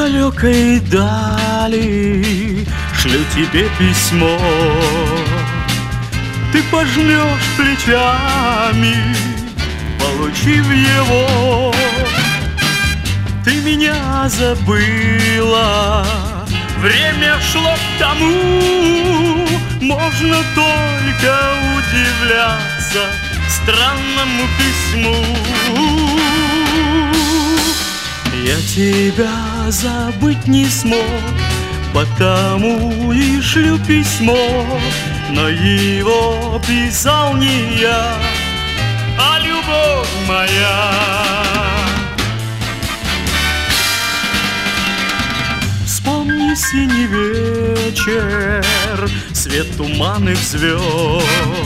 далекой дали шлю тебе письмо. Ты пожмешь плечами, получив его. Ты меня забыла, время шло к тому. Можно только удивляться странному письму. Я тебя забыть не смог, потому и шлю письмо. Но его писал не я, а любовь моя. Вспомни синий вечер, свет туманных звезд.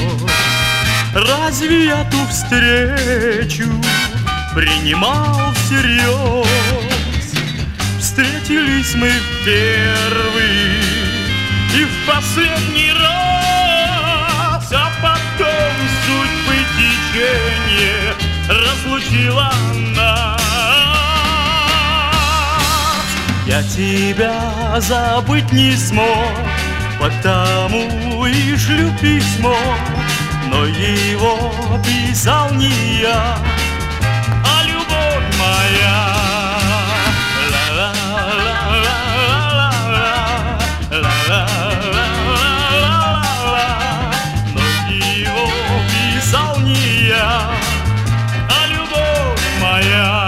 Разве я ту встречу принимал всерьез? Встретились мы в первый и в последний раз, а потом судьбы течение разлучила нас. Я тебя забыть не смог, потому и шлю письмо. Но его писал не я, а любовь моя. Но его писал не я, а любовь моя.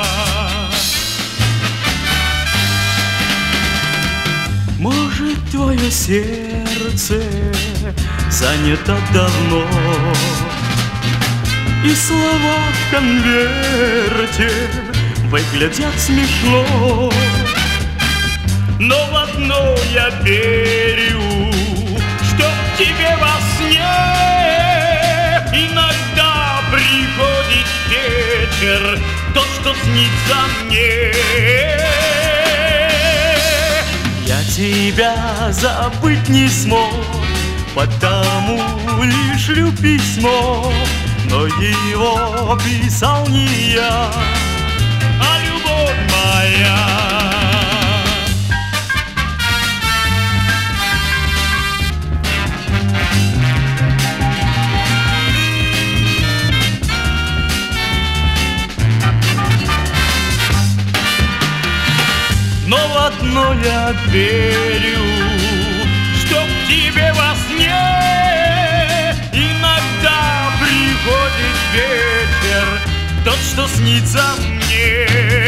Может, твое сердце занято давно, и слова в конверте выглядят смешно. Но в одно я верю, что к тебе во сне иногда приходит вечер, тот, что снится мне. Я тебя забыть не смог, потому лишь шлю письмо. Но его писал не я, а любовь моя. Но в одно я верю, что к тебе во сне иногда приходит вечер, тот, что снится мне.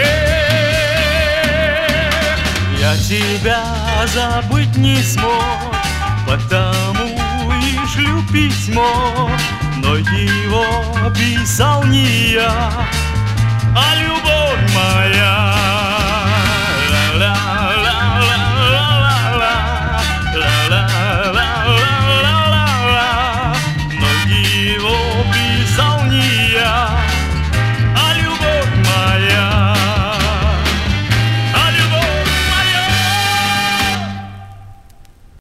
Я тебя забыть не смог, потому и шлю письмо. Но его писал не я, а любовь моя.